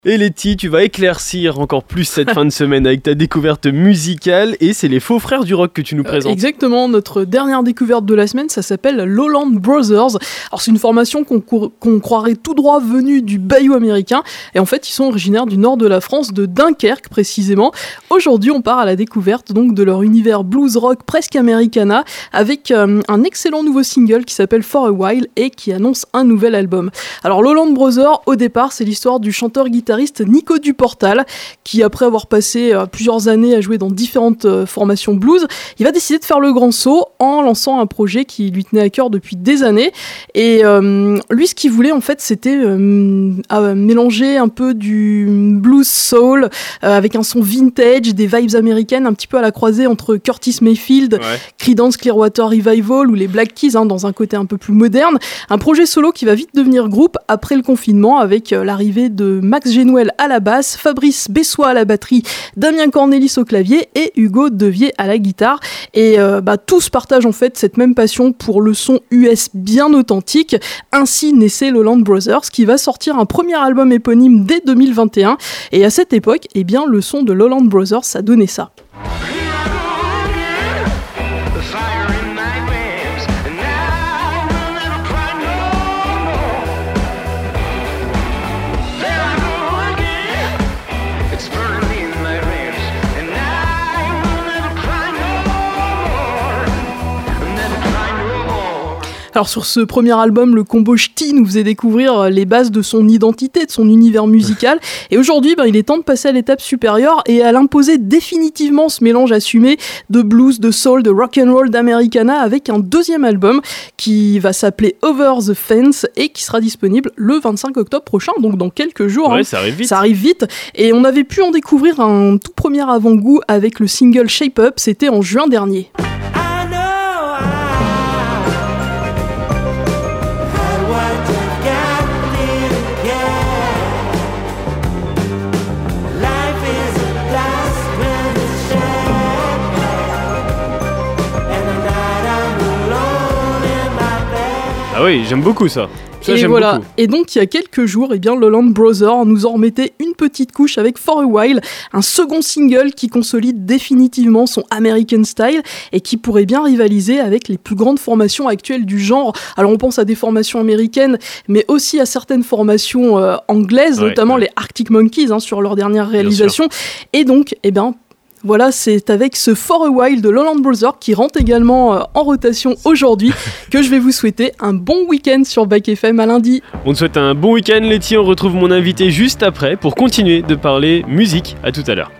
Et Letty, tu vas éclaircir encore plus cette fin de semaine avec ta découverte musicale et c'est les Faux Frères du Rock que tu nous présentes. Exactement, notre dernière découverte de la semaine, ça s'appelle Lowland Brothers. Alors c'est une formation qu'on croirait tout droit venue du bayou américain et en fait ils sont originaires du nord de la France, de Dunkerque précisément. Aujourd'hui on part à la découverte donc de leur univers blues rock presque americana avec un excellent nouveau single qui s'appelle For a While et qui annonce un nouvel album. Alors Lowland Brothers, au départ c'est l'histoire du chanteur-guitariste Nico Duportal qui après avoir passé plusieurs années à jouer dans différentes formations blues, il va décider de faire le grand saut en lançant un projet qui lui tenait à cœur depuis des années et lui ce qu'il voulait en fait c'était mélanger un peu du blues soul avec un son vintage, des vibes américaines un petit peu à la croisée entre Curtis Mayfield, Creedence Clearwater Revival ou les Black Keys dans un côté un peu plus moderne, un projet solo qui va vite devenir groupe après le confinement avec l'arrivée de Max Genouel à la basse, Fabrice Bessois à la batterie, Damien Cornelis au clavier et Hugo Devier à la guitare. Et tous partagent en fait cette même passion pour le son US bien authentique. Ainsi naissait Lowland Brothers qui va sortir un premier album éponyme dès 2021. Et à cette époque, eh bien, le son de Lowland Brothers, ça donnait ça. Alors sur ce premier album, le combo Ch'ti nous faisait découvrir les bases de son identité, de son univers musical. Et aujourd'hui, il est temps de passer à l'étape supérieure et à l'imposer définitivement ce mélange assumé de blues, de soul, de rock'n'roll, d'Americana avec un deuxième album qui va s'appeler Over the Fence et qui sera disponible le 25 octobre prochain, donc dans quelques jours. Ouais, ça arrive vite. Ça arrive vite. Et on avait pu en découvrir un tout premier avant-goût avec le single Shape Up, c'était en juin dernier. Ah oui, j'aime beaucoup ça. Ça, et voilà. Beaucoup. Et donc il y a quelques jours, Lowland Brothers nous en remettait une petite couche avec For a While, un second single qui consolide définitivement son American style et qui pourrait bien rivaliser avec les plus grandes formations actuelles du genre. Alors on pense à des formations américaines, mais aussi à certaines formations anglaises, notamment les Arctic Monkeys sur leur dernière réalisation. Et donc, voilà, c'est avec ce For a While de Lowland Brothers qui rentre également en rotation aujourd'hui que je vais vous souhaiter un bon week-end sur Back FM à lundi. On te souhaite un bon week-end Letty, on retrouve mon invité juste après pour continuer de parler musique. À tout à l'heure.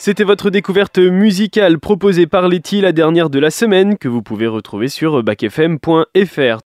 C'était votre découverte musicale proposée par Letty, la dernière de la semaine, que vous pouvez retrouver sur bacfm.fr.